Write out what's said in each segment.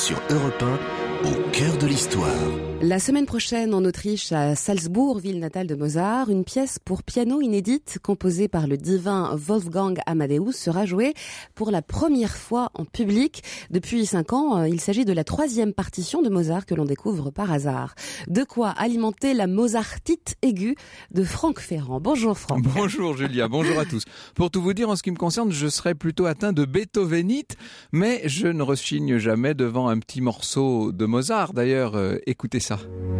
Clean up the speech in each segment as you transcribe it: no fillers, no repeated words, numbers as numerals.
sur Europe 1, au cœur de l'histoire. La semaine prochaine, en Autriche, à Salzbourg, ville natale de Mozart, une pièce pour piano inédite composée par le divin Wolfgang Amadeus sera jouée pour la première fois en public. Depuis 5 ans, il s'agit de la 3e partition de Mozart que l'on découvre par hasard. De quoi alimenter la Mozartite aiguë de Franck Ferrand. Bonjour Franck. Bonjour Julia, bonjour à tous. Pour tout vous dire, en ce qui me concerne, je serais plutôt atteint de beethovenite, mais je ne rechigne jamais devant un petit morceau de Mozart. D'ailleurs, écoutez ça.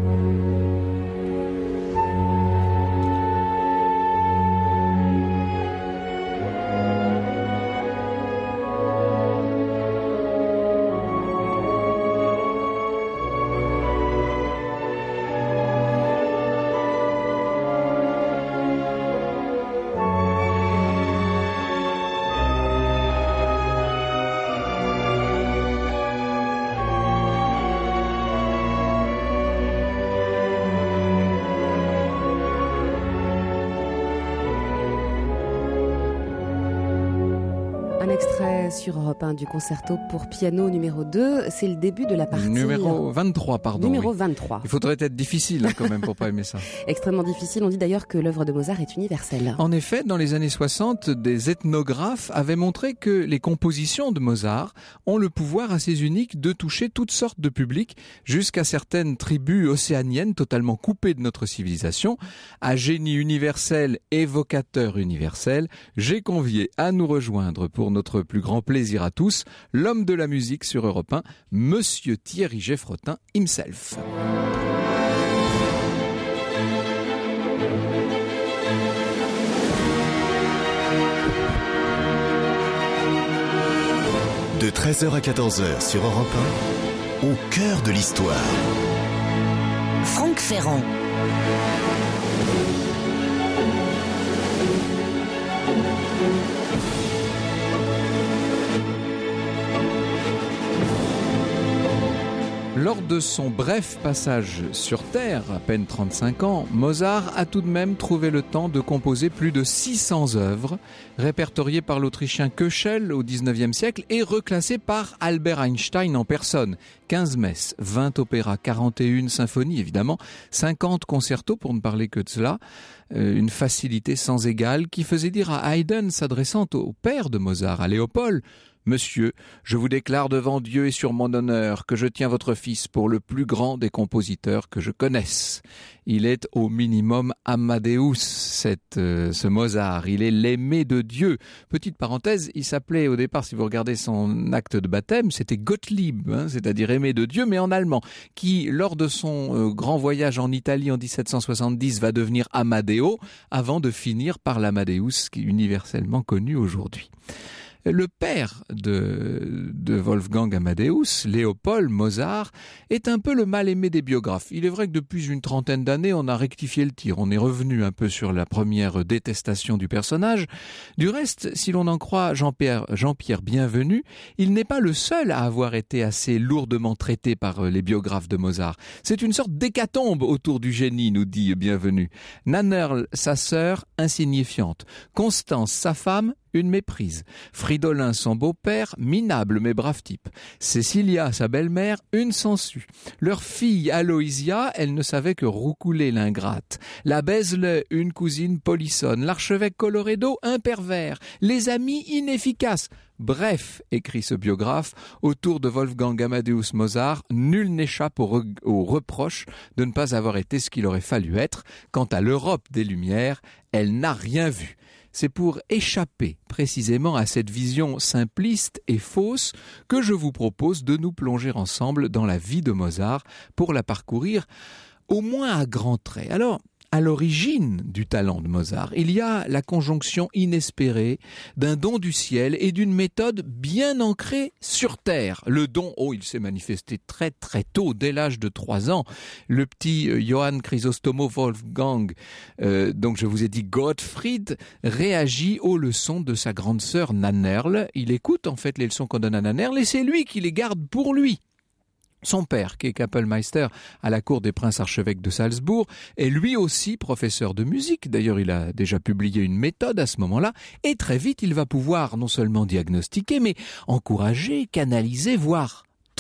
Un extrait sur Europe 1 du concerto pour piano numéro 2. C'est le début de la partie... Numéro 23, pardon. Numéro oui. 23. Il faudrait être difficile quand même pour pas aimer ça. Extrêmement difficile. On dit d'ailleurs que l'œuvre de Mozart est universelle. En effet, dans les années 60, des ethnographes avaient montré que les compositions de Mozart ont le pouvoir assez unique de toucher toutes sortes de publics, jusqu'à certaines tribus océaniennes totalement coupées de notre civilisation. À génie universel, évocateur universel, j'ai convié à nous rejoindre pour notre plus grand plaisir à tous, l'homme de la musique sur Europe 1, Monsieur Thierry Geffrotin himself. De 13h à 14h sur Europe 1, au cœur de l'histoire. Franck Ferrand. Lors de son bref passage sur Terre, à peine 35 ans, Mozart a tout de même trouvé le temps de composer plus de 600 œuvres, répertoriées par l'Autrichien Köchel au XIXe siècle et reclassées par Albert Einstein en personne. 15 messes, 20 opéras, 41 symphonies évidemment, 50 concertos pour ne parler que de cela. Une facilité sans égale qui faisait dire à Haydn, s'adressant au père de Mozart, à Léopold: Monsieur, je vous déclare devant Dieu et sur mon honneur que je tiens votre fils pour le plus grand des compositeurs que je connaisse. Il est au minimum Amadeus, ce Mozart. Il est l'aimé de Dieu. Petite parenthèse, il s'appelait au départ, si vous regardez son acte de baptême, c'était Gottlieb, c'est-à-dire aimé de Dieu, mais en allemand, qui, lors de son grand voyage en Italie en 1770, va devenir Amadeo, avant de finir par l'Amadeus qui est universellement connu aujourd'hui. Le père de Wolfgang Amadeus, Léopold Mozart, est un peu le mal-aimé des biographes. Il est vrai que depuis une 30aine d'années, on a rectifié le tir. On est revenu un peu sur la première détestation du personnage. Du reste, si l'on en croit Jean-Pierre Bienvenu, il n'est pas le seul à avoir été assez lourdement traité par les biographes de Mozart. C'est une sorte d'hécatombe autour du génie, nous dit Bienvenu. Nannerl, sa sœur, insignifiante. Constance, sa femme, une méprise. Fridolin, son beau-père, minable mais brave type. Cécilia, sa belle-mère, une sangsue. Leur fille, Aloysia, elle ne savait que roucouler l'ingrate. La Bézle, une cousine polissonne. L'archevêque Colloredo, un pervers. Les amis inefficaces. Bref, écrit ce biographe, autour de Wolfgang Amadeus Mozart, nul n'échappe au reproche de ne pas avoir été ce qu'il aurait fallu être. Quant à l'Europe des Lumières, elle n'a rien vu. C'est pour échapper précisément à cette vision simpliste et fausse que je vous propose de nous plonger ensemble dans la vie de Mozart pour la parcourir au moins à grands traits. Alors, à l'origine du talent de Mozart, il y a la conjonction inespérée d'un don du ciel et d'une méthode bien ancrée sur terre. Le don, il s'est manifesté très très tôt, dès l'âge de 3 ans. Le petit Johann Chrysostomo Wolfgang, donc je vous ai dit Gottfried, réagit aux leçons de sa grande sœur Nannerl. Il écoute en fait les leçons qu'on donne à Nannerl et c'est lui qui les garde pour lui. Son père, qui est Kapellmeister à la cour des princes archevêques de Salzbourg, est lui aussi professeur de musique. D'ailleurs, il a déjà publié une méthode à ce moment-là. Et très vite, il va pouvoir non seulement diagnostiquer, mais encourager, canaliser, voire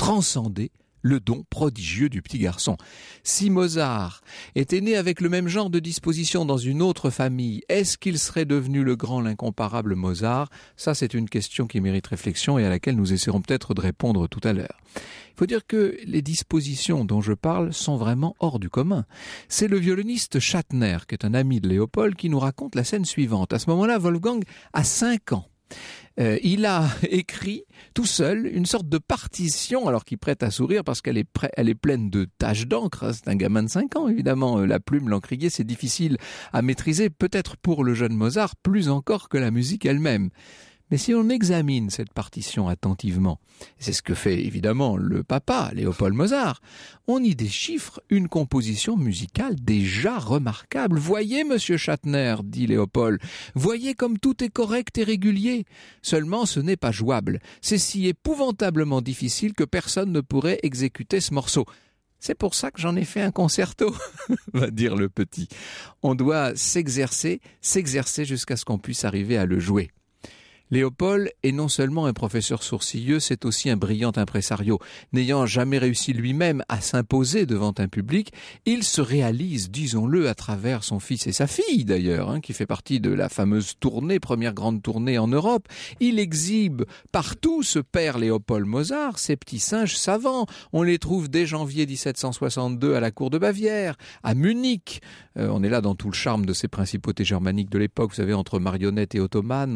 transcender le don prodigieux du petit garçon. Si Mozart était né avec le même genre de disposition dans une autre famille, est-ce qu'il serait devenu le grand, l'incomparable Mozart ? Ça, c'est une question qui mérite réflexion et à laquelle nous essaierons peut-être de répondre tout à l'heure. Il faut dire que les dispositions dont je parle sont vraiment hors du commun. C'est le violoniste Schattner, qui est un ami de Léopold, qui nous raconte la scène suivante. À ce moment-là, Wolfgang a 5 ans. Il a écrit tout seul une sorte de partition, alors qu'il prête à sourire parce qu'elle est pleine de taches d'encre. C'est un gamin de 5 ans, évidemment. La plume, l'encrier, c'est difficile à maîtriser, peut-être pour le jeune Mozart, plus encore que la musique elle-même. Mais si on examine cette partition attentivement, c'est ce que fait évidemment le papa, Léopold Mozart, on y déchiffre une composition musicale déjà remarquable. « Voyez, monsieur Schattner, dit Léopold, voyez comme tout est correct et régulier. Seulement ce n'est pas jouable. C'est si épouvantablement difficile que personne ne pourrait exécuter ce morceau. » C'est pour ça que j'en ai fait un concerto, va dire le petit. On doit s'exercer jusqu'à ce qu'on puisse arriver à le jouer. Léopold est non seulement un professeur sourcilleux, c'est aussi un brillant impresario. N'ayant jamais réussi lui-même à s'imposer devant un public, il se réalise, disons-le, à travers son fils et sa fille d'ailleurs, qui fait partie de la fameuse tournée, première grande tournée en Europe. Il exhibe partout ce père Léopold Mozart, ces petits singes savants. On les trouve dès janvier 1762 à la cour de Bavière, à Munich. On est là dans tout le charme de ces principautés germaniques de l'époque, vous savez, entre marionnettes et automates,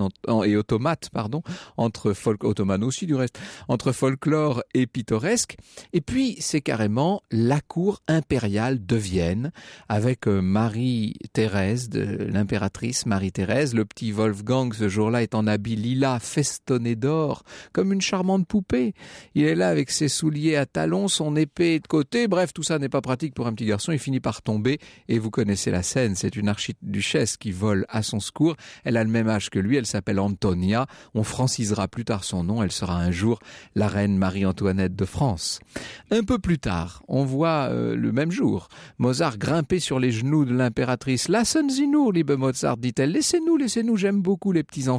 entre ottomane aussi du reste, entre folklore et pittoresque. Et puis c'est carrément la cour impériale de Vienne avec Marie-Thérèse, l'impératrice Marie-Thérèse. Le petit Wolfgang ce jour-là est en habit lilas festonné d'or comme une charmante poupée. Il est là avec ses souliers à talons, son épée de côté. Bref, tout ça n'est pas pratique pour un petit garçon. Il finit par tomber et vous connaissez la scène. C'est une archiduchesse qui vole à son secours. Elle a le même âge que lui. Elle s'appelle Antonia. On francisera plus tard son nom, elle sera un jour la reine Marie-Antoinette de France. Un peu plus tard, on voit le même jour, Mozart grimper sur les genoux de l'impératrice. « Lassen Sie nur, liebe Mozart », dit-elle, « laissez-nous, j'aime beaucoup les petits-enfants ».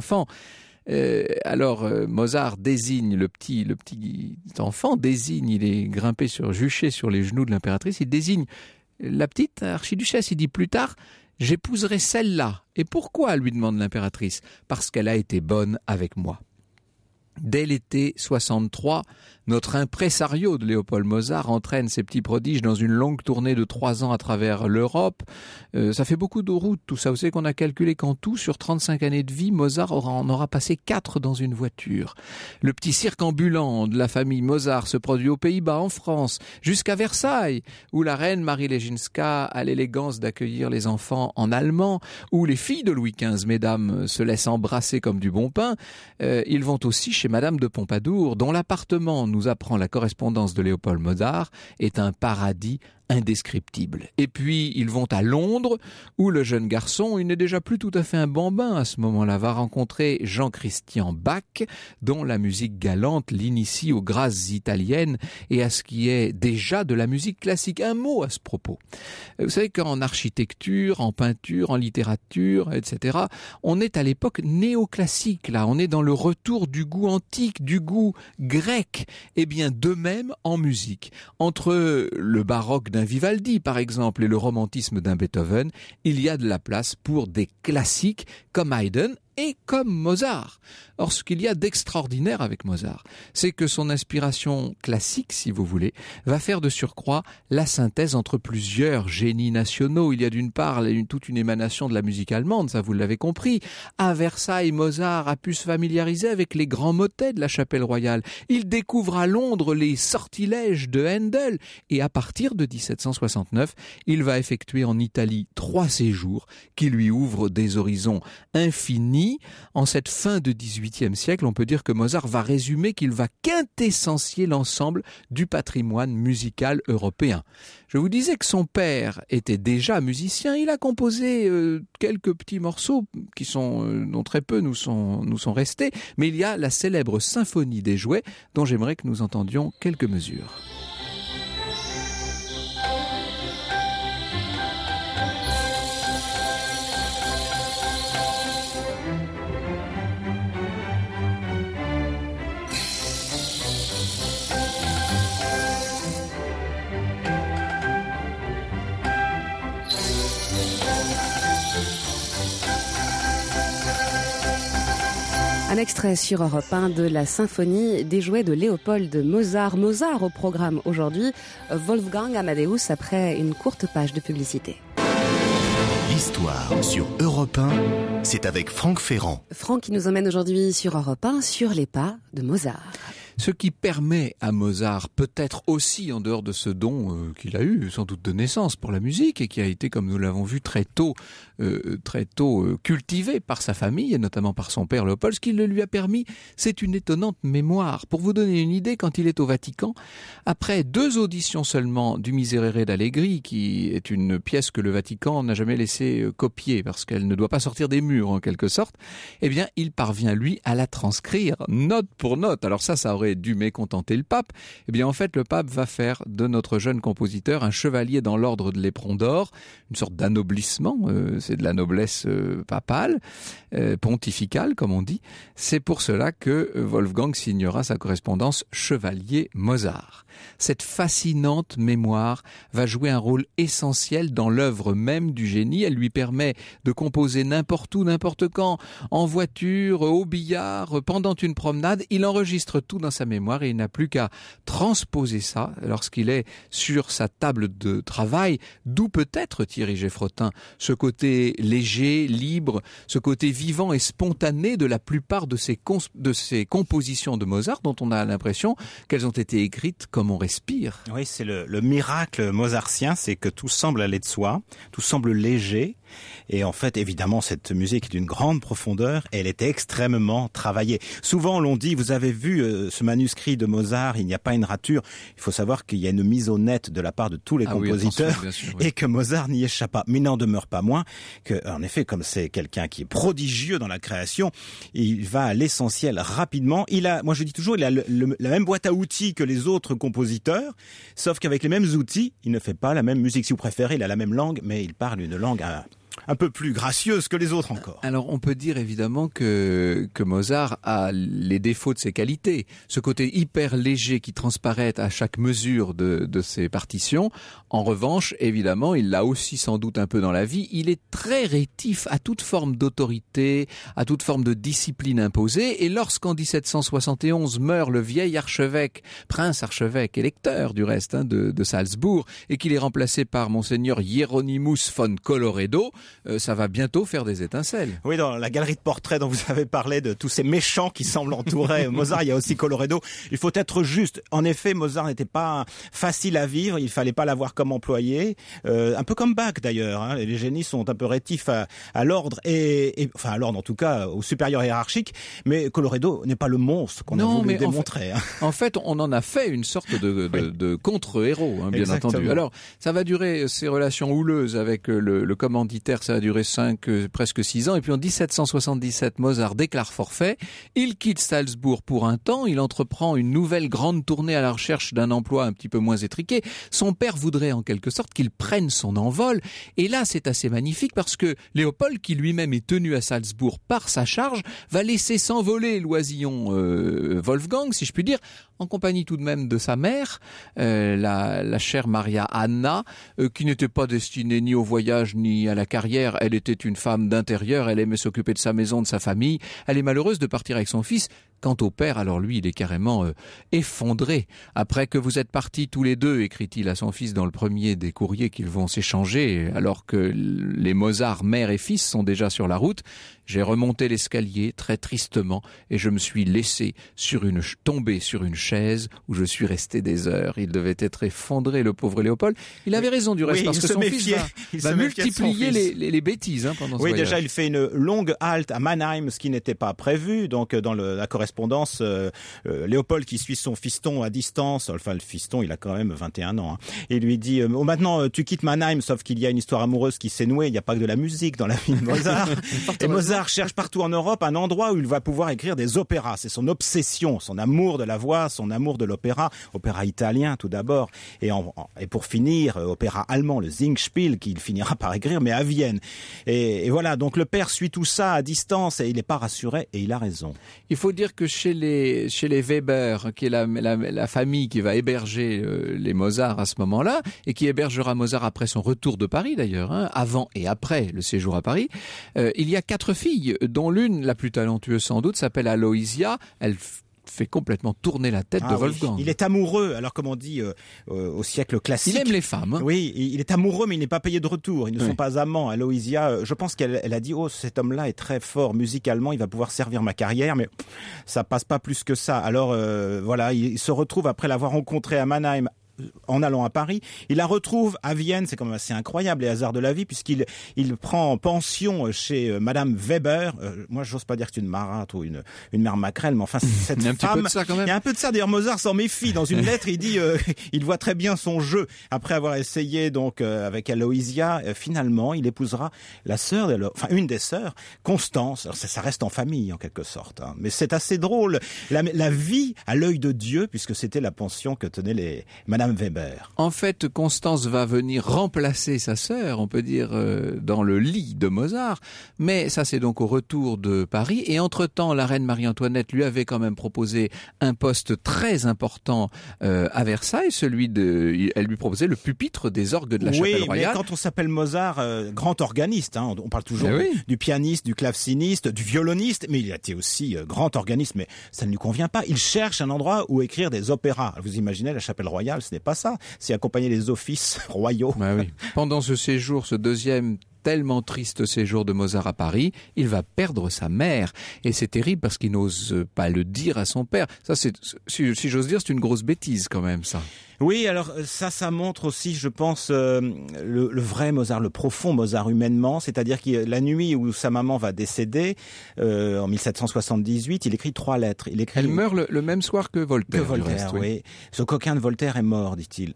Alors Mozart désigne le petit enfant, il est juché sur les genoux de l'impératrice, il désigne la petite archiduchesse, il dit plus tard « J'épouserai celle-là. » Et pourquoi, lui demande l'impératrice ? Parce qu'elle a été bonne avec moi. Dès l'été 63, notre impresario de Léopold Mozart entraîne ses petits prodiges dans une longue tournée de 3 ans à travers l'Europe. Ça fait beaucoup de routes, tout ça. Vous savez qu'on a calculé qu'en tout, sur 35 années de vie, Mozart en aura passé 4 dans une voiture. Le petit cirque ambulant de la famille Mozart se produit aux Pays-Bas, en France, jusqu'à Versailles, où la reine Marie Leginska a l'élégance d'accueillir les enfants en allemand, où les filles de Louis XV, mesdames, se laissent embrasser comme du bon pain. Ils vont aussi chez Madame de Pompadour, dont l'appartement, nous apprend la correspondance de Léopold Mozart, est un paradis indescriptible. Et puis ils vont à Londres où le jeune garçon, il n'est déjà plus tout à fait un bambin à ce moment-là, va rencontrer Jean-Christian Bach, dont la musique galante l'initie aux grâces italiennes et à ce qui est déjà de la musique classique. Un mot à ce propos. Vous savez qu'en architecture, en peinture, en littérature, etc., on est à l'époque néoclassique, là. On est dans le retour du goût antique, du goût grec. Eh bien, de même en musique. Entre le baroque d'un Vivaldi, par exemple, et le romantisme d'un Beethoven, il y a de la place pour des classiques comme Haydn et comme Mozart. Or, ce qu'il y a d'extraordinaire avec Mozart, c'est que son inspiration classique, si vous voulez, va faire de surcroît la synthèse entre plusieurs génies nationaux. Il y a d'une part toute une émanation de la musique allemande, ça vous l'avez compris. À Versailles, Mozart a pu se familiariser avec les grands motets de la chapelle royale. Il découvre à Londres les sortilèges de Handel. Et à partir de 1769, il va effectuer en Italie 3 séjours qui lui ouvrent des horizons infinis. En cette fin de XVIIIe siècle, on peut dire que Mozart va résumer qu'il va quintessencier l'ensemble du patrimoine musical européen. Je vous disais que son père était déjà musicien. Il a composé quelques petits morceaux dont très peu nous sont restés, mais il y a la célèbre symphonie des jouets dont j'aimerais que nous entendions quelques mesures. Un extrait sur Europe 1 de la symphonie des jouets de Léopold Mozart. Mozart au programme aujourd'hui, Wolfgang Amadeus après une courte page de publicité. L'histoire sur Europe 1, c'est avec Franck Ferrand. Franck qui nous emmène aujourd'hui sur Europe 1 sur les pas de Mozart. Ce qui permet à Mozart, peut-être aussi en dehors de ce don qu'il a eu, sans doute de naissance pour la musique, et qui a été, comme nous l'avons vu, très tôt cultivé par sa famille, et notamment par son père Léopold, ce qui le lui a permis, c'est une étonnante mémoire. Pour vous donner une idée, quand il est au Vatican, après 2 auditions seulement du Miserere d'Allegri, qui est une pièce que le Vatican n'a jamais laissé copier, parce qu'elle ne doit pas sortir des murs en quelque sorte, eh bien, il parvient, lui, à la transcrire, note pour note. Alors ça aurait dû mécontenter le pape. Eh bien, en fait, le pape va faire de notre jeune compositeur un chevalier dans l'ordre de l'éperon d'or, une sorte d'anoblissement, c'est de la noblesse papale, pontificale, comme on dit. C'est pour cela que Wolfgang signera sa correspondance chevalier Mozart. Cette fascinante mémoire va jouer un rôle essentiel dans l'œuvre même du génie. Elle lui permet de composer n'importe où, n'importe quand, en voiture, au billard, pendant une promenade. Il enregistre tout dans sa mémoire et il n'a plus qu'à transposer ça lorsqu'il est sur sa table de travail, d'où peut-être, Thierry Geffrotin, ce côté léger, libre, ce côté vivant et spontané de la plupart de ces compositions de Mozart, dont on a l'impression qu'elles ont été écrites comme on respire. Oui, c'est le miracle mozartien, c'est que tout semble aller de soi, tout semble léger. Et en fait, évidemment, cette musique est d'une grande profondeur et elle était extrêmement travaillée. Souvent, l'on dit, vous avez vu ce manuscrit de Mozart, il n'y a pas une rature. Il faut savoir qu'il y a une mise au net de la part de tous les compositeurs, oui, bien sûr, oui. Et que Mozart n'y échappe pas. Mais il n'en demeure pas moins que, en effet, comme c'est quelqu'un qui est prodigieux dans la création, il va à l'essentiel rapidement. Moi je dis toujours, il a la même boîte à outils que les autres compositeurs, sauf qu'avec les mêmes outils, il ne fait pas la même musique. Si vous préférez, il a la même langue, mais il parle une langue un peu plus gracieuse que les autres encore. Alors on peut dire évidemment que Mozart a les défauts de ses qualités. Ce côté hyper léger qui transparaît à chaque mesure de ses partitions. En revanche, évidemment, il l'a aussi sans doute un peu dans la vie. Il est très rétif à toute forme d'autorité, à toute forme de discipline imposée. Et lorsqu'en 1771 meurt le vieil archevêque, prince archevêque, électeur du reste de Salzbourg, et qu'il est remplacé par monseigneur Hieronymus von Colloredo, ça va bientôt faire des étincelles. Oui, dans la galerie de portraits dont vous avez parlé de tous ces méchants qui semblent entourer Mozart, il y a aussi Colloredo. Il faut être juste. En effet, Mozart n'était pas facile à vivre, il fallait pas l'avoir comme employé. Un peu comme Bach d'ailleurs, hein. Les génies sont un peu rétifs à l'ordre, enfin à l'ordre en tout cas, au supérieur hiérarchique, mais Colloredo n'est pas le monstre qu'on a voulu démontrer. En fait, on en a fait une sorte de contre-héros, hein, bien Exactement. entendu. Alors, ça va durer, ces relations houleuses avec le commanditaire, ça a duré presque 6 ans. Et puis en 1777, Mozart déclare forfait. Il quitte Salzbourg pour un temps. Il entreprend une nouvelle grande tournée à la recherche d'un emploi un petit peu moins étriqué. Son père voudrait en quelque sorte qu'il prenne son envol. Et là, c'est assez magnifique parce que Léopold, qui lui-même est tenu à Salzbourg par sa charge, va laisser s'envoler l'oisillon Wolfgang, si je puis dire, en compagnie tout de même de sa mère, la chère Maria Anna, qui n'était pas destinée ni au voyage ni à la carrière. Elle était une femme d'intérieur, elle aimait s'occuper de sa maison, de sa famille. Elle est malheureuse de partir avec son fils. Quant au père, alors lui, il est carrément effondré. Après que vous êtes partis tous les deux, écrit-il à son fils dans le premier des courriers qu'ils vont s'échanger, alors que les Mozart, mère et fils, sont déjà sur la route, j'ai remonté l'escalier très tristement et je me suis laissé tomber sur une chaise où je suis resté des heures. Il devait être effondré, le pauvre Léopold. Il avait raison du reste, parce que son fils va multiplier les bêtises pendant ce voyage. Oui, déjà, il fait une longue halte à Mannheim, ce qui n'était pas prévu. Donc, dans la correspondance, Léopold qui suit son fiston à distance, enfin le fiston il a quand même 21 ans, hein, et lui dit maintenant tu quittes Mannheim, sauf qu'il y a une histoire amoureuse qui s'est nouée, il n'y a pas que de la musique dans la vie de Mozart. Et Mozart cherche partout en Europe un endroit où il va pouvoir écrire des opéras. C'est son obsession, son amour de la voix, son amour de l'opéra, opéra italien tout d'abord, et pour finir opéra allemand, le Singspiel, qu'il finira par écrire, mais à Vienne. Et voilà, donc le père suit tout ça à distance et il n'est pas rassuré, et il a raison. Il faut dire que chez les Weber, qui est la famille qui va héberger les Mozart à ce moment-là, et qui hébergera Mozart après son retour de Paris d'ailleurs, avant et après le séjour à Paris, il y a 4 filles, dont l'une, la plus talentueuse sans doute, s'appelle Aloysia. Elle fait complètement tourner la tête de Wolfgang. Oui. Il est amoureux, alors comme on dit au siècle classique. Il aime les femmes. Oui, il est amoureux, mais il n'est pas payé de retour. Ils ne sont pas amants. Aloysia, je pense qu'elle a dit, cet homme-là est très fort musicalement, il va pouvoir servir ma carrière, mais ça passe pas plus que ça. Alors voilà, il se retrouve après l'avoir rencontré à Mannheim, en allant à Paris, il la retrouve à Vienne. C'est quand même assez incroyable, les hasards de la vie, puisqu'il prend pension chez Madame Weber. Moi, j'ose pas dire que c'est une marâtre ou une mère maquerelle, mais enfin, cette femme, il y a un peu de ça. D'ailleurs, Mozart s'en méfie. Dans une lettre, il dit, il voit très bien son jeu. Après avoir essayé donc avec Aloysia, finalement, il épousera la sœur, une des sœurs, Constance. Alors, ça reste en famille, en quelque sorte. Mais c'est assez drôle. La vie à l'œil de Dieu, puisque c'était la pension que tenaient Madame Weber. En fait, Constance va venir remplacer sa sœur, on peut dire, dans le lit de Mozart. Mais ça, c'est donc au retour de Paris. Et entre-temps, la reine Marie-Antoinette lui avait quand même proposé un poste très important à Versailles. Elle lui proposait le pupitre des orgues de la Chapelle Royale. Oui, mais quand on s'appelle Mozart, grand organiste, on parle toujours du pianiste, du claveciniste, du violoniste, mais il a été aussi grand organiste. Mais ça ne lui convient pas. Il cherche un endroit où écrire des opéras. Vous imaginez, la Chapelle Royale, ce n'est pas ça, c'est accompagner les offices royaux. Oui. Pendant ce séjour, ce deuxième tellement triste séjour de Mozart à Paris, il va perdre sa mère. Et c'est terrible parce qu'il n'ose pas le dire à son père. Ça, si j'ose dire, c'est une grosse bêtise quand même, ça. Oui, alors ça montre aussi, je pense, le vrai Mozart, le profond Mozart humainement, c'est-à-dire que la nuit où sa maman va décéder, en 1778, il écrit 3 lettres. Elle meurt le même soir que Voltaire. Oui. Ce coquin de Voltaire est mort, dit-il.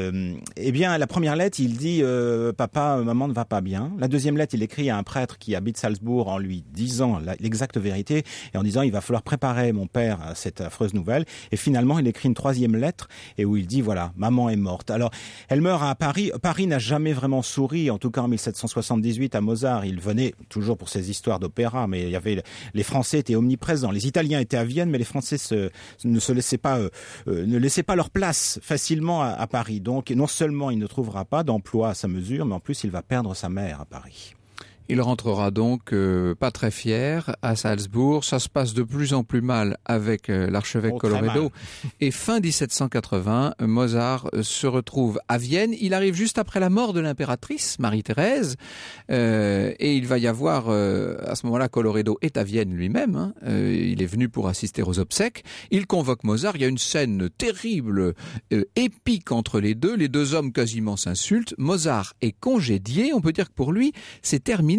Eh bien, la première lettre, il dit papa, maman ne va pas bien. La deuxième lettre, il écrit à un prêtre qui habite Salzbourg en lui disant l'exacte vérité et en disant il va falloir préparer mon père à cette affreuse nouvelle. Et finalement, il écrit une 3e lettre et où il dit voilà, maman est morte. Alors, elle meurt à Paris. Paris n'a jamais vraiment souri, en tout cas en 1778 à Mozart. Il venait toujours pour ses histoires d'opéra, mais les Français étaient omniprésents. Les Italiens étaient à Vienne, mais les Français ne laissaient pas leur place facilement à Paris. Donc, non seulement il ne trouvera pas d'emploi à sa mesure, mais en plus il va perdre sa mère à Paris. Il rentrera donc pas très fier à Salzbourg. Ça se passe de plus en plus mal avec l'archevêque Colloredo. Et fin 1780, Mozart se retrouve à Vienne. Il arrive juste après la mort de l'impératrice Marie-Thérèse. Et il va y avoir, à ce moment-là, Colloredo est à Vienne lui-même. Il est venu pour assister aux obsèques. Il convoque Mozart. Il y a une scène terrible, épique entre les deux. Les deux hommes quasiment s'insultent. Mozart est congédié. On peut dire que pour lui, c'est terminé.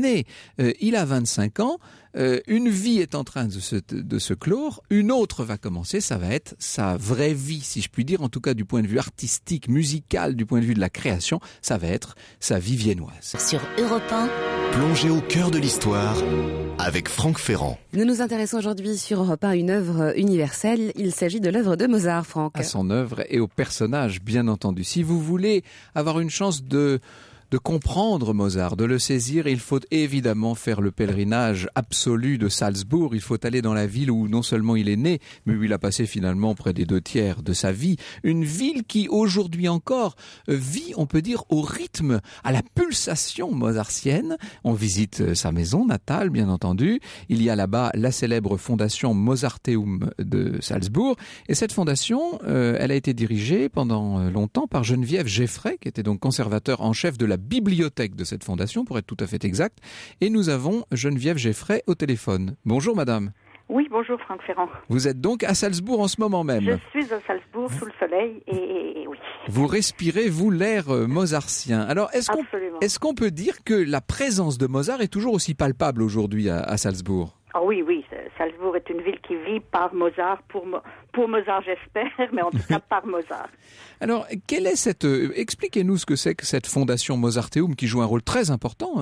Il a 25 ans, une vie est en train de se clore, une autre va commencer, ça va être sa vraie vie, si je puis dire, en tout cas du point de vue artistique, musical, du point de vue de la création, ça va être sa vie viennoise. Sur Europe 1, plongez au cœur de l'histoire avec Franck Ferrand. Nous nous intéressons aujourd'hui sur Europe 1 à une œuvre universelle. Il s'agit de l'œuvre de Mozart, Franck. À son œuvre et au personnage, bien entendu. Si vous voulez avoir une chance de comprendre Mozart, de le saisir, il faut évidemment faire le pèlerinage absolu de Salzbourg. Il faut aller dans la ville où non seulement il est né, mais où il a passé finalement près des 2/3 de sa vie. Une ville qui aujourd'hui encore vit, on peut dire, au rythme, à la pulsation mozartienne. On visite sa maison natale, bien entendu. Il y a là-bas la célèbre fondation Mozarteum de Salzbourg. Et cette fondation, elle a été dirigée pendant longtemps par Geneviève Geffray, qui était donc conservateur en chef de la bibliothèque de cette fondation, pour être tout à fait exact. Et nous avons Geneviève Geffray au téléphone. Bonjour madame. Oui, bonjour Franck Ferrand. Vous êtes donc à Salzbourg en ce moment même. Je suis à Salzbourg sous le soleil et oui. Vous respirez, vous, l'air mozartien. Alors, est-ce qu'on peut dire que la présence de Mozart est toujours aussi palpable aujourd'hui à Salzbourg ? Ah oui, Salzbourg est une ville qui vit par Mozart, pour Mozart j'espère, mais en tout cas par Mozart. Alors, quelle est expliquez-nous ce que c'est que cette fondation Mozarteum qui joue un rôle très important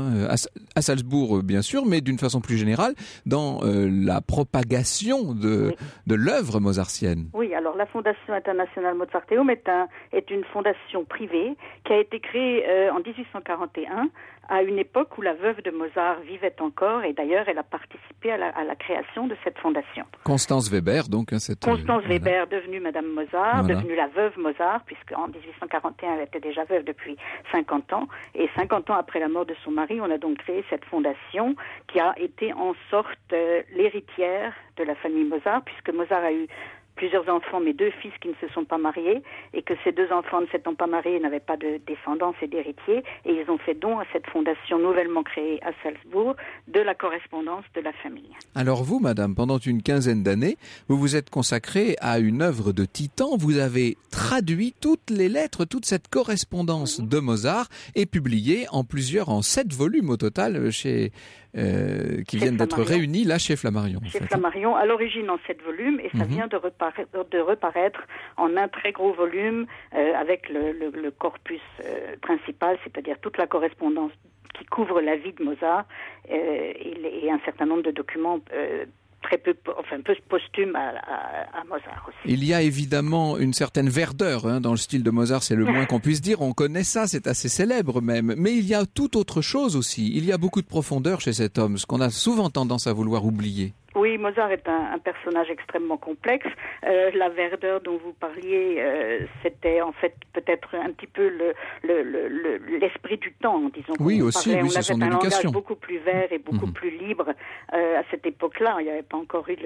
à Salzbourg, bien sûr, mais d'une façon plus générale, dans la propagation de l'œuvre mozartienne. Oui, alors la Fondation internationale Mozarteum est une fondation privée qui a été créée en 1841 à une époque où la veuve de Mozart vivait encore, et d'ailleurs elle a participé à la création de cette fondation. Constance Weber, donc. Constance Weber, devenue Madame Mozart, devenue la veuve Mozart, puisqu'en 1841, elle était déjà veuve depuis 50 ans. Et 50 ans après la mort de son mari, on a donc créé cette fondation qui a été en sorte l'héritière de la famille Mozart, puisque Mozart a eu plusieurs enfants, mais 2 fils qui ne se sont pas mariés, et que ces 2 enfants ne s'étant pas mariés n'avaient pas de descendance et d'héritiers, et ils ont fait don à cette fondation nouvellement créée à Salzbourg de la correspondance de la famille. Alors vous, madame, pendant une quinzaine d'années, vous vous êtes consacrée à une œuvre de titan. Vous avez traduit toutes les lettres, toute cette correspondance de Mozart, et publié en 7 volumes au total qui viennent d'être réunis là chez Flammarion. Chez Flammarion, à l'origine en 7 volumes, et ça vient de reparaître en un très gros volume avec le corpus principal, c'est-à-dire toute la correspondance qui couvre la vie de Mozart et un certain nombre de documents peu posthume à Mozart aussi. Il y a évidemment une certaine verdeur dans le style de Mozart, c'est le moins qu'on puisse dire. On connaît ça, c'est assez célèbre même. Mais il y a tout autre chose aussi. Il y a beaucoup de profondeur chez cet homme, ce qu'on a souvent tendance à vouloir oublier. Oui, Mozart est un personnage extrêmement complexe. La verdeur dont vous parliez, c'était en fait peut-être un petit peu l'esprit du temps, disons. Oui, aussi, on c'est son avait un éducation. langage beaucoup plus vert et beaucoup plus libre à cette époque-là. Il n'y avait pas encore eu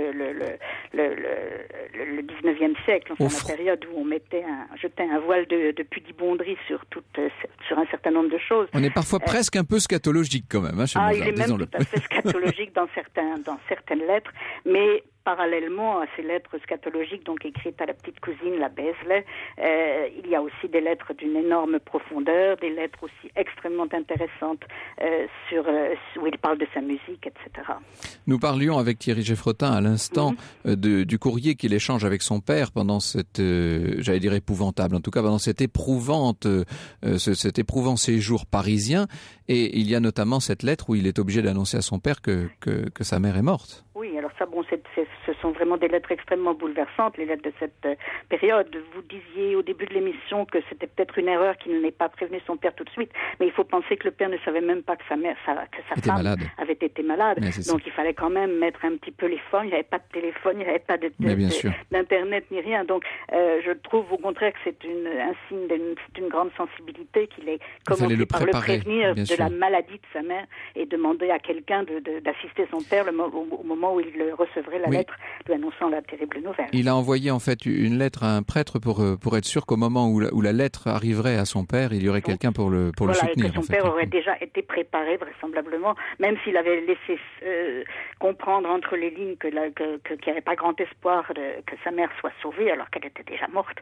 le 19e siècle, la période où on jetait un voile de pudibonderie sur un certain nombre de choses. On est parfois presque un peu scatologique quand même, chez Mozart, il est même tout à fait scatologique dans certaines lettres. Mais parallèlement à ces lettres scatologiques, donc écrites à la petite cousine, la Bézlet, il y a aussi des lettres d'une énorme profondeur, des lettres aussi extrêmement intéressantes où il parle de sa musique, etc. Nous parlions avec Thierry Geffrotin à l'instant du courrier qu'il échange avec son père pendant cette, j'allais dire épouvantable, en tout cas pendant cet éprouvant séjour parisien. Et il y a notamment cette lettre où il est obligé d'annoncer à son père que sa mère est morte. Oui, alors ça, ce sont vraiment des lettres extrêmement bouleversantes, les lettres de cette période. Vous disiez au début de l'émission que c'était peut-être une erreur qu'il n'ait pas prévenu son père tout de suite, mais il faut penser que le père ne savait même pas que sa femme avait été malade. Donc il fallait quand même mettre un petit peu les formes. Il n'y avait pas de téléphone, il n'y avait pas d'internet ni rien. Donc je trouve au contraire que c'est un signe d'une grande sensibilité qu'il ait commencé par le prévenir de la maladie de sa mère et demander à quelqu'un d'assister son père au moment où il recevrait la lettre lui annonçant la terrible nouvelle. Il a envoyé en fait une lettre à un prêtre pour être sûr qu'au moment où la lettre arriverait à son père, il y aurait quelqu'un pour le soutenir. Et que son père aurait déjà été préparé vraisemblablement, même s'il avait laissé comprendre entre les lignes qu'il n'y avait pas grand espoir que sa mère soit sauvée alors qu'elle était déjà morte.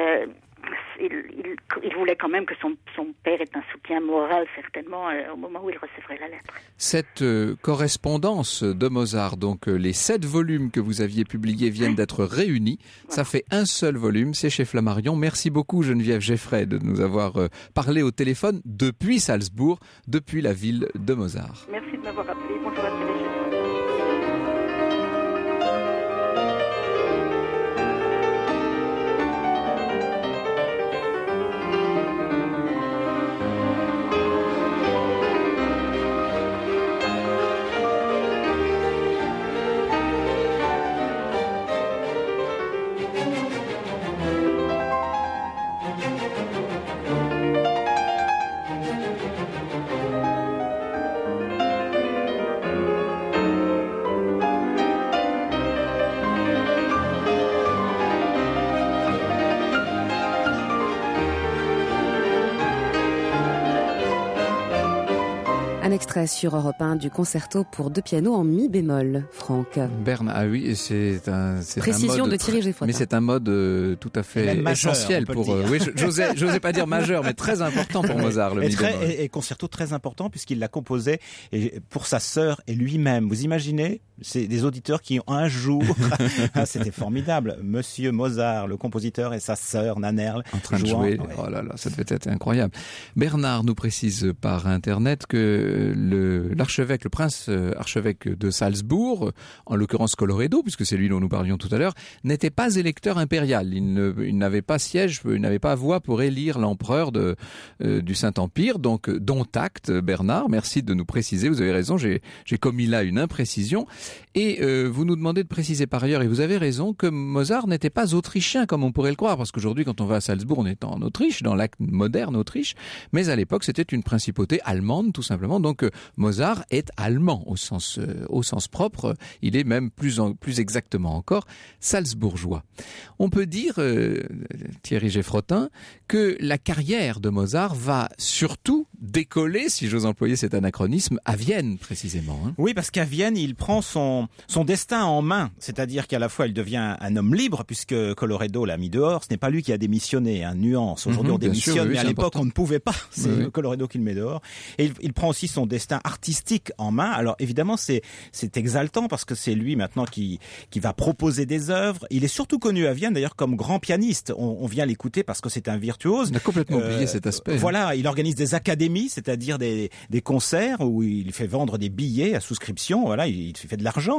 Il voulait quand même que son père ait un soutien moral, certainement, au moment où il recevrait la lettre. Cette correspondance de Mozart, donc les 7 volumes que vous aviez publiés viennent d'être réunis. Voilà. Ça fait un seul volume, c'est chez Flammarion. Merci beaucoup Geneviève Geffray de nous avoir parlé au téléphone depuis Salzbourg, depuis la ville de Mozart. Merci de m'avoir appelé. Bonjour à tous les gens. Un extrait sur Europe 1 du concerto pour 2 pianos en mi bémol, Franck. Ah oui, c'est un précision mode de Thierry Geffrotin. Mais c'est un mode tout à fait essentiel pour. Oui, j'osais pas dire majeur, mais très important pour Mozart, le mi bémol. Et concerto très important puisqu'il l'a composé pour sa sœur et lui-même. Vous imaginez, c'est des auditeurs qui ont un jour, c'était formidable. Monsieur Mozart, le compositeur, et sa sœur Nannerl en train de jouer. Oh là là, ça devait être incroyable. Bernard nous précise par internet que l'archevêque, le prince archevêque de Salzbourg, en l'occurrence Colloredo, puisque c'est lui dont nous parlions tout à l'heure, n'était pas électeur impérial. Il n'avait pas siège, il n'avait pas voix pour élire l'empereur du Saint-Empire. Donc, dont acte, Bernard. Merci de nous préciser. Vous avez raison, j'ai commis là une imprécision. Et vous nous demandez de préciser par ailleurs, et vous avez raison, que Mozart n'était pas autrichien comme on pourrait le croire, parce qu'aujourd'hui, quand on va à Salzbourg, on est en Autriche, dans l'acte moderne Autriche, mais à l'époque, c'était une principauté allemande, tout simplement. Donc, Mozart est allemand au sens propre. Il est même plus exactement encore salzbourgeois. On peut dire, Thierry Geffrotin, que la carrière de Mozart va surtout décoller, si j'ose employer cet anachronisme, à Vienne, précisément. Oui, parce qu'à Vienne, il prend son destin en main. C'est-à-dire qu'à la fois, il devient un homme libre, puisque Colloredo l'a mis dehors. Ce n'est pas lui qui a démissionné, nuance. Aujourd'hui, on démissionne, mais à l'époque, on ne pouvait pas. C'est Colloredo qui le met dehors. Et il prend aussi son destin artistique en main. Alors, évidemment, c'est exaltant, parce que c'est lui, maintenant, qui va proposer des œuvres. Il est surtout connu à Vienne, d'ailleurs, comme grand pianiste. On vient l'écouter parce que c'est un virtuose. On a complètement oublié cet aspect. Voilà, il organise des académies, c'est-à-dire des concerts où il fait vendre des billets à souscription. Voilà, il fait de l'argent.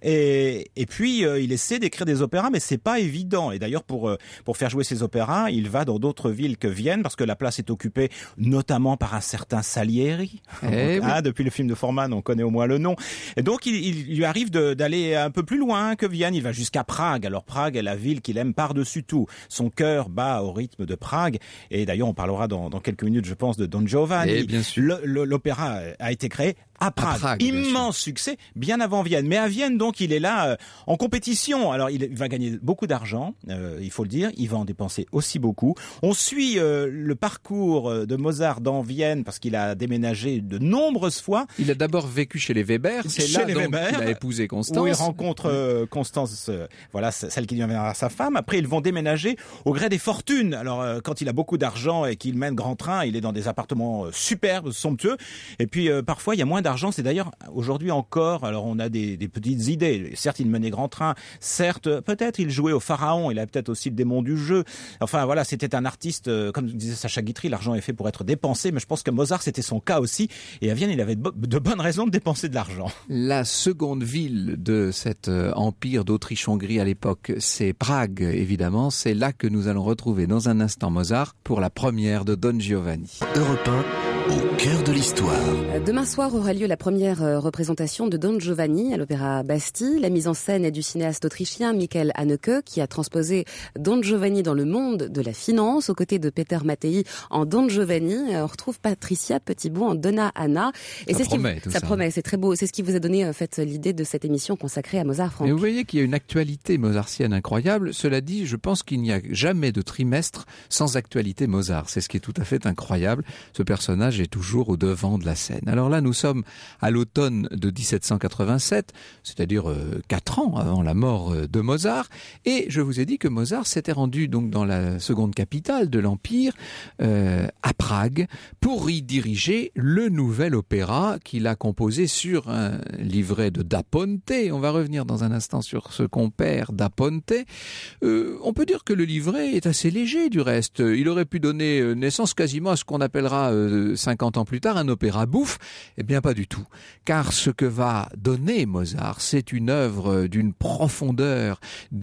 Et puis, il essaie d'écrire des opéras, mais c'est pas évident. Et d'ailleurs, pour faire jouer ses opéras, il va dans d'autres villes que Vienne, parce que la place est occupée notamment par un certain Salieri. Oui. Depuis le film de Forman, on connaît au moins le nom. Et donc, il lui arrive d'aller un peu plus loin que Vienne. Il va jusqu'à Prague. Alors, Prague est la ville qu'il aime par-dessus tout. Son cœur bat au rythme de Prague. Et d'ailleurs, on parlera dans quelques minutes, je pense, de Don Giovanni. Et bien sûr. L'opéra a été créé à Prague. Immense succès, bien avant Vienne. Mais à Vienne, donc, il est là en compétition. Alors, il va gagner beaucoup d'argent, il faut le dire. Il va en dépenser aussi beaucoup. On suit le parcours de Mozart dans Vienne, parce qu'il a déménagé de nombreuses fois. Il a d'abord vécu chez les Weber. C'est là donc qu'il a épousé Constance. Où il rencontre Constance, voilà, celle qui deviendra sa femme. Après, ils vont déménager au gré des fortunes. Alors, quand il a beaucoup d'argent et qu'il mène grand train, il est dans des appartements superbes, somptueux. Et puis, parfois, il y a moins d'argent. C'est d'ailleurs, aujourd'hui encore, alors on a des petites idées. Certes, il menait grand train. Certes, peut-être, il jouait au Pharaon. Il a peut-être aussi le démon du jeu. Enfin, voilà, c'était un artiste, comme disait Sacha Guitry, l'argent est fait pour être dépensé. Mais je pense que Mozart, c'était son cas aussi. Et à Vienne, il avait de bonnes raisons de dépenser de l'argent. La seconde ville de cet empire d'Autriche-Hongrie à l'époque, c'est Prague, évidemment. C'est là que nous allons retrouver dans un instant Mozart pour la première de Don Giovanni. Europe 1, au cœur de l'histoire. Demain soir aura lieu la première représentation de Don Giovanni à l'Opéra Bastille. La mise en scène est du cinéaste autrichien Michael Haneke, qui a transposé Don Giovanni dans le monde de la finance, aux côtés de Peter Mattei en Don Giovanni. On retrouve Patricia Petitbon en Donna Anna. Et ça promet, c'est très beau. C'est ce qui vous a donné en fait l'idée de cette émission consacrée à Mozart, Franck. Et vous voyez qu'il y a une actualité mozartienne incroyable. Cela dit, je pense qu'il n'y a jamais de trimestre sans actualité Mozart. C'est ce qui est tout à fait incroyable. Ce personnage est toujours au devant de la scène. Alors là, nous sommes à l'automne de 1787, c'est-à-dire 4 ans avant la mort de Mozart. Et je vous ai dit que Mozart s'était rendu donc dans la seconde capitale de l'Empire, à Prague, pour y diriger le nouvel opéra qu'il a composé sur un livret de Da Ponte. On va revenir dans un instant sur ce compère Da Ponte. On peut dire que le livret est assez léger du reste. Il aurait pu donner naissance quasiment à ce qu'on appellera 50 ans plus tard un opéra bouffe. Eh bien pas du tout. Car ce que va donner Mozart, c'est une œuvre d'une profondeur,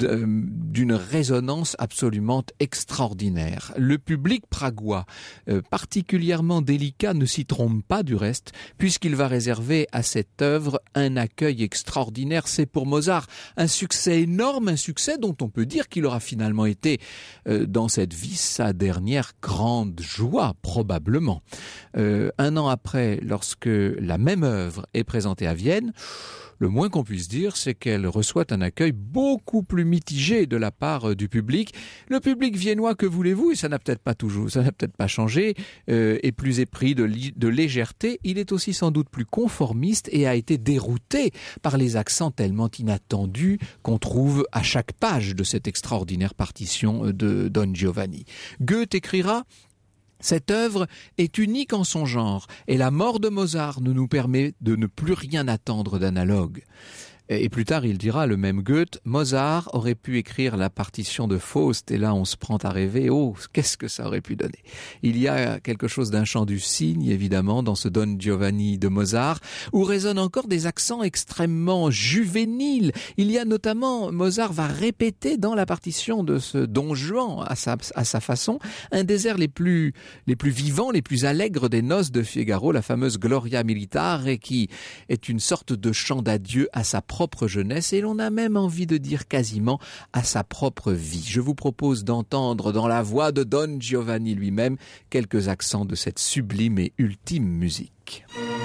d'une résonance absolument extraordinaire. Le public pragois, particulièrement délicat, ne s'y trompe pas du reste, puisqu'il va réserver à cette œuvre un accueil extraordinaire. C'est pour Mozart un succès énorme, un succès dont on peut dire qu'il aura finalement été dans cette vie sa dernière grande joie, probablement. Un an après, lorsque la même œuvre est présentée à Vienne, le moins qu'on puisse dire, c'est qu'elle reçoit un accueil beaucoup plus mitigé de la part du public. Le public viennois, que voulez-vous, et ça n'a peut-être pas changé, est plus épris de légèreté. Il est aussi sans doute plus conformiste et a été dérouté par les accents tellement inattendus qu'on trouve à chaque page de cette extraordinaire partition de Don Giovanni. Goethe écrira: cette œuvre est unique en son genre et la mort de Mozart nous permet de ne plus rien attendre d'analogue. Et plus tard, il dira, le même Goethe, Mozart aurait pu écrire la partition de Faust, et là on se prend à rêver, oh, qu'est-ce que ça aurait pu donner. Il y a quelque chose d'un chant du cygne, évidemment, dans ce Don Giovanni de Mozart, où résonnent encore des accents extrêmement juvéniles. Il y a notamment, Mozart va répéter dans la partition de ce Don Juan, à sa façon, un des airs les plus vivants, les plus allègres des Noces de Figaro, la fameuse Gloria Militare, et qui est une sorte de chant d'adieu à sa propre jeunesse, et l'on a même envie de dire quasiment à sa propre vie. Je vous propose d'entendre dans la voix de Don Giovanni lui-même quelques accents de cette sublime et ultime musique.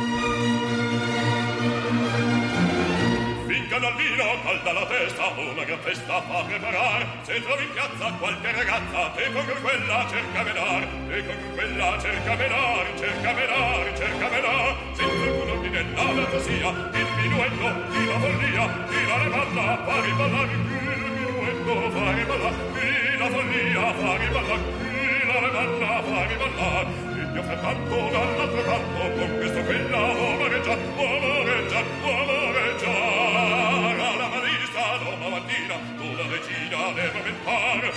Calda la testa, una gran festa fa preparar. Se trovi in piazza qualche ragazza, te con quella cerca venar, te con quella cerca venar, cerca venar, cerca venar. Senza alcun ordine nada sia, il minuetto di la follia, di la balla, fare ballare il minuetto, fare ballare la follia, fare ballare la balla, fare ballare. Io frattanto dall'altro canto, con questo quella uomoreggia, uomoreggia, uomoreggia. Mattina, tu la regina deve mentare.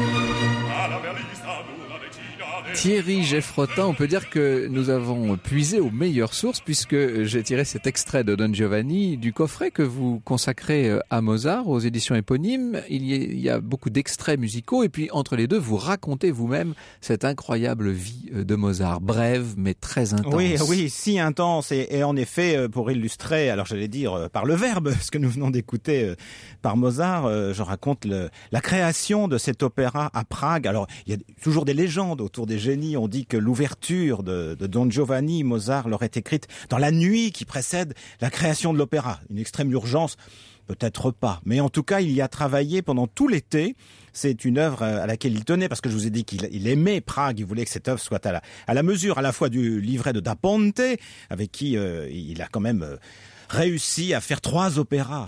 Alla mia lista, tu la regina. Thierry Geffrotin, on peut dire que nous avons puisé aux meilleures sources, puisque j'ai tiré cet extrait de Don Giovanni du coffret que vous consacrez à Mozart aux éditions éponymes. Il y a beaucoup d'extraits musicaux, et puis entre les deux, vous racontez vous-même cette incroyable vie de Mozart, brève mais très intense. Oui, si intense, et en effet, pour illustrer, alors j'allais dire par le verbe, ce que nous venons d'écouter par Mozart, je raconte la création de cet opéra à Prague. Alors, il y a toujours des légendes autour des génies. On dit que l'ouverture de Don Giovanni, Mozart l'aurait écrite dans la nuit qui précède la création de l'opéra. Une extrême urgence, peut-être pas. Mais en tout cas, il y a travaillé pendant tout l'été. C'est une œuvre à laquelle il tenait, parce que je vous ai dit qu'il aimait Prague. Il voulait que cette œuvre soit à la mesure à la fois du livret de Da Ponte, avec qui il a quand même réussi à faire trois opéras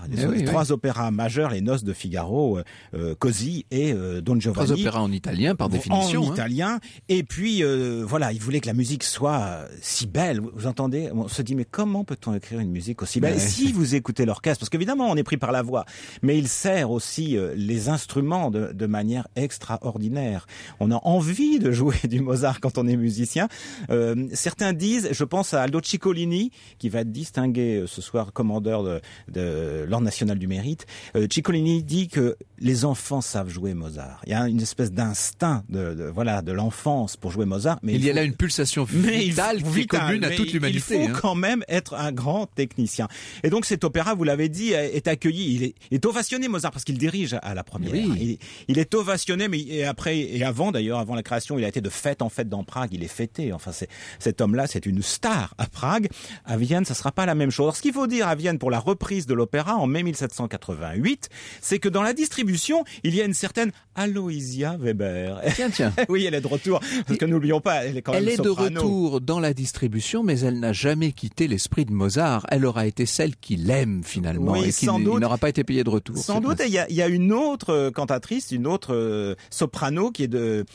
majeurs, les Noces de Figaro, Così et Don Giovanni. Trois opéras en italien, par définition. En italien. Et puis, voilà, il voulait que la musique soit si belle. Vous entendez? On se dit, mais comment peut-on écrire une musique aussi belle? Si vous écoutez l'orchestre, parce qu'évidemment, on est pris par la voix, mais il sert aussi les instruments de manière extraordinaire. On a envie de jouer du Mozart quand on est musicien. Certains disent, je pense à Aldo Ciccolini, qui va être distingué ce soir commandeur de l'Ordre national du mérite. Ciccolini dit que les enfants savent jouer Mozart. Il y a une espèce d'instinct de l'enfance pour jouer Mozart. Mais il y a là une pulsation vitale qui est commune à toute l'humanité. Il faut quand même être un grand technicien. Et donc cet opéra, vous l'avez dit, est accueilli. Il est ovationné, Mozart, parce qu'il dirige à la première. Oui. Il est ovationné, mais après et avant d'ailleurs, avant la création, il a été de fête en fête dans Prague. Il est fêté. Enfin, cet homme-là, c'est une star à Prague. À Vienne, ça sera pas la même chose. Alors, ce qu'il faut dire à Vienne pour la reprise de l'opéra en mai 1788, c'est que dans la distribution, il y a une certaine Aloysia Weber. Tiens. Oui, elle est de retour, parce que n'oublions pas, elle est quand même soprano. Elle est de retour dans la distribution, mais elle n'a jamais quitté l'esprit de Mozart. Elle aura été celle qui l'aime finalement, et qui n'aura pas été payée de retour. Sans doute, il y a une autre cantatrice, une autre soprano qui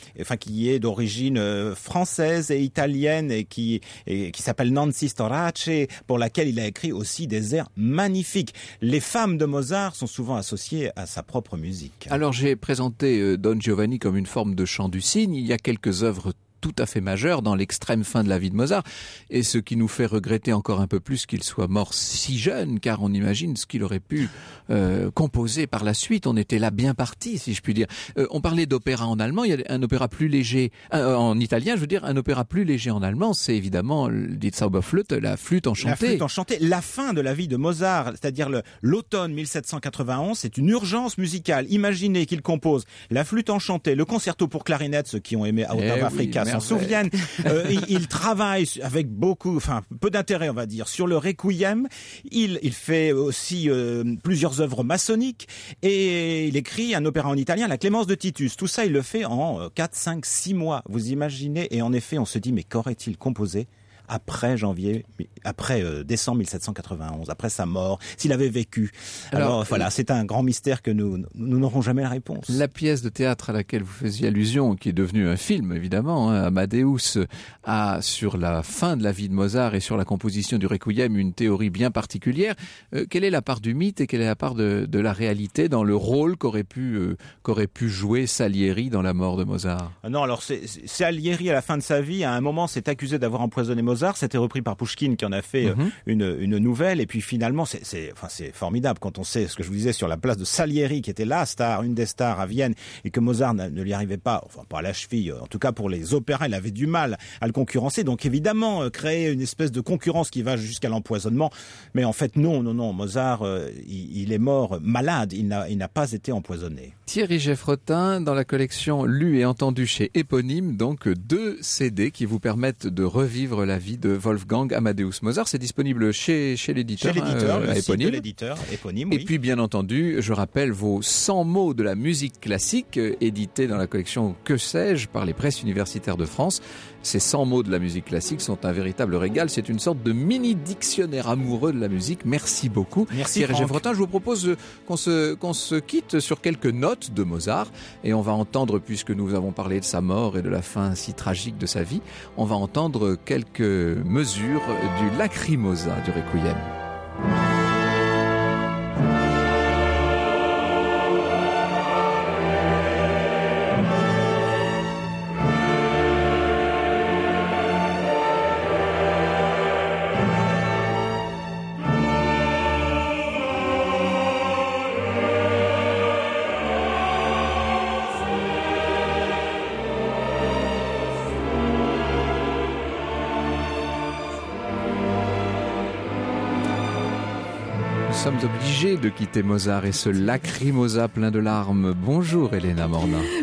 est d'origine française et italienne et qui s'appelle Nancy Storace, pour laquelle il a écrit aussi des airs magnifiques. Les femmes de Mozart sont souvent associées à sa propre musique. Alors j'ai présenté Don Giovanni comme une forme de chant du cygne. Il y a quelques œuvres tout à fait majeur dans l'extrême fin de la vie de Mozart, et ce qui nous fait regretter encore un peu plus qu'il soit mort si jeune, car on imagine ce qu'il aurait pu composer par la suite. On était là bien parti, si je puis dire. On parlait d'opéra en allemand, il y a un opéra plus léger, en italien je veux dire, un opéra plus léger en allemand, c'est évidemment Die Zauberflöte, la flûte enchantée. La flûte enchantée, la fin de la vie de Mozart, c'est-à-dire l'automne 1791, c'est une urgence musicale. Imaginez qu'il compose la flûte enchantée, le concerto pour clarinette, ceux qui ont aimé Out of Africa s'en souviennent. Il travaille avec peu d'intérêt, on va dire, sur le Requiem. Il fait aussi plusieurs œuvres maçonniques, et il écrit un opéra en italien, La Clémence de Titus. Tout ça, il le fait en 4, 5, 6 mois. Vous imaginez? Et en effet, on se dit, mais qu'aurait-il composé après décembre 1791, après sa mort, s'il avait vécu. Alors voilà, c'est un grand mystère que nous n'aurons jamais la réponse. La pièce de théâtre à laquelle vous faisiez allusion, qui est devenue un film évidemment, Amadeus, a sur la fin de la vie de Mozart et sur la composition du Requiem une théorie bien particulière. Quelle est la part du mythe et quelle est la part de la réalité dans le rôle qu'aurait pu jouer Salieri dans la mort de Mozart? Non, alors Salieri à la fin de sa vie, à un moment, s'est accusé d'avoir empoisonné Mozart. C'était repris par Pouchkine qui en a fait une nouvelle. Et puis finalement, c'est formidable quand on sait ce que je vous disais sur la place de Salieri, qui était la star, une des stars à Vienne, et que Mozart ne lui arrivait pas, enfin pas à la cheville, en tout cas pour les opéras, il avait du mal à le concurrencer. Donc évidemment, créer une espèce de concurrence qui va jusqu'à l'empoisonnement. Mais en fait, non, Mozart, il est mort malade, il n'a pas été empoisonné. Thierry Geffrotin, dans la collection Lu et Entendu chez Éponyme, donc 2 CD qui vous permettent de revivre la vie de Wolfgang Amadeus Mozart. C'est disponible chez l'éditeur, le Éponyme. site de l'éditeur Éponyme, oui. Et puis bien entendu, je rappelle vos 100 mots de la musique classique, édités dans la collection Que sais-je par les presses universitaires de France. Ces 100 mots de la musique classique sont un véritable régal. C'est une sorte de mini dictionnaire amoureux de la musique. Merci beaucoup. Merci Thierry Franck. Geffrotin. Je vous propose qu'on se quitte sur quelques notes de Mozart et on va entendre, puisque nous avons parlé de sa mort et de la fin si tragique de sa vie, on va entendre quelques mesures du Lacrimosa du Requiem. Nous sommes obligés de quitter Mozart et ce Lacrimosa plein de larmes. Bonjour Elena Morna.